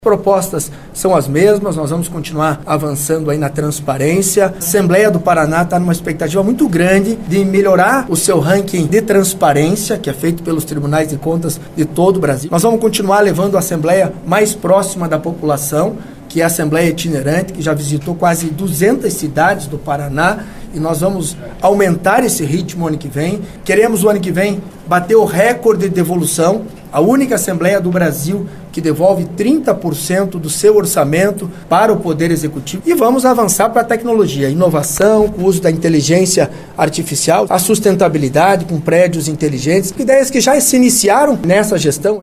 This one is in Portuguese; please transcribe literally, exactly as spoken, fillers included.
Propostas são as mesmas, nós vamos continuar avançando aí na transparência. A Assembleia do Paraná está numa expectativa muito grande de melhorar o seu ranking de transparência, que é feito pelos tribunais de contas de todo o Brasil. Nós vamos continuar levando a Assembleia mais próxima da população, que é a Assembleia itinerante, que já visitou quase duzentas cidades do Paraná, e nós vamos aumentar esse ritmo ano que vem. Queremos o ano que vem bater o recorde de devolução, a única Assembleia do Brasil que devolve trinta por cento do seu orçamento para o Poder Executivo. E vamos avançar para a tecnologia, inovação, com o uso da inteligência artificial, a sustentabilidade com prédios inteligentes, ideias que já se iniciaram nessa gestão.